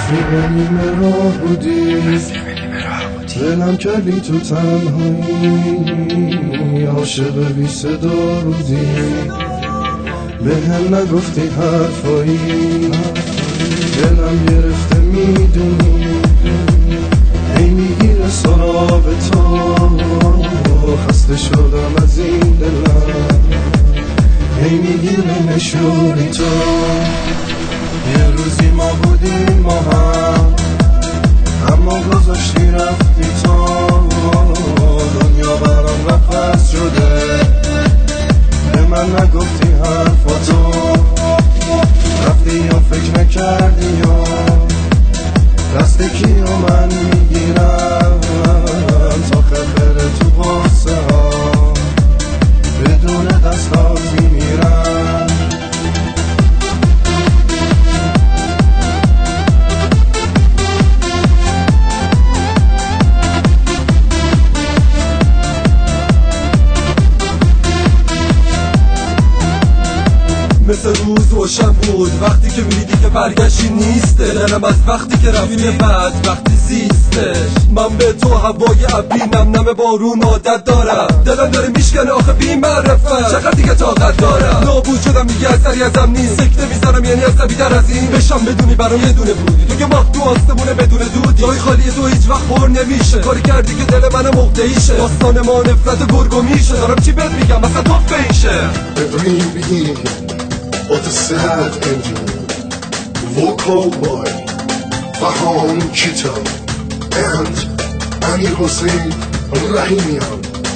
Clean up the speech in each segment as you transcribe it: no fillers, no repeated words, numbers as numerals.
رفیق نیمه راه بودی، دلم کردی تو تنهایی، عاشق بی صدا بودی، به هم نگفتی حرفایی، دلم گرفته میدونی، ای میگیره سراغ تو، خسته شدم از این دلم، ای میگیره نشونی تو. یه روزی ما بودیم ما هم، اما گذاشتی رفتی تو، دنیا برام قفس شده، به من نگفتی حرفاتو، رفتی یا فکر نکردی یا دست کیو من میگیرم تا خرخره تو غصه ها بدون دستات میمیرم. مثل روز روشن بود وقتی که میدی که برگشتی نیسته، دلم از وقتی که رفتی بعد وقتی زیستش. من به تو هوای ابری نم نم بارون عادت دارم، دلم داره میشکنه آخه بی معرفت، چقدر دیگه طاقت دارم. نابود شدم دیگه اثری ازم نیست، سکته میزنم یعنی عصبی در از این بشم بدونی برام یه دونه بودی، تو که ماه تو آسمونه بدون دودی، جای خالی تو هیچ وقت پر نمیشه، کاری کردی که دل منو مقطعیشه، داستان ما نفرت گرگو میشه، دارم چی بهت میگم مثلا تو فیشه. But the sad ending, vocal by Bahan Kitab and Amir Hossein Rahimian.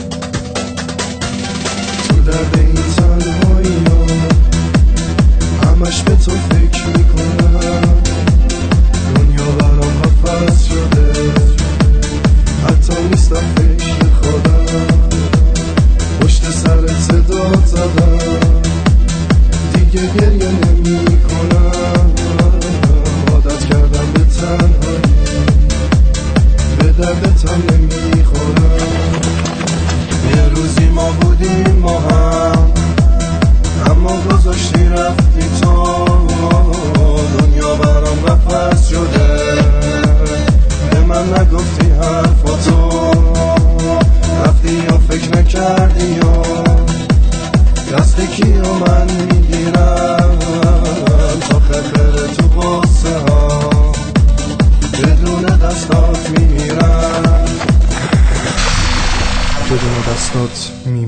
تو درد این تنهایی ها همش به تو فکر میکنم، دنیا برام قفس شده، حتی نیستم فکر خودم، پشت سرت صدا زدم، دیگه گریه نمی کنم، عادت کردم به تنهایی، به دردتم نمی خورم. یه روزی ما بودیم ما هم، اما گذاشتی رفتی تو، دنیا برام قفس شده، به من نگفتی حرفاتو، رفتی یا فکر نکردی یا دست کیو من میگیرم تا خرخره تو غصه ها بدون دستات میمیرم، بدون دستات میمیرم.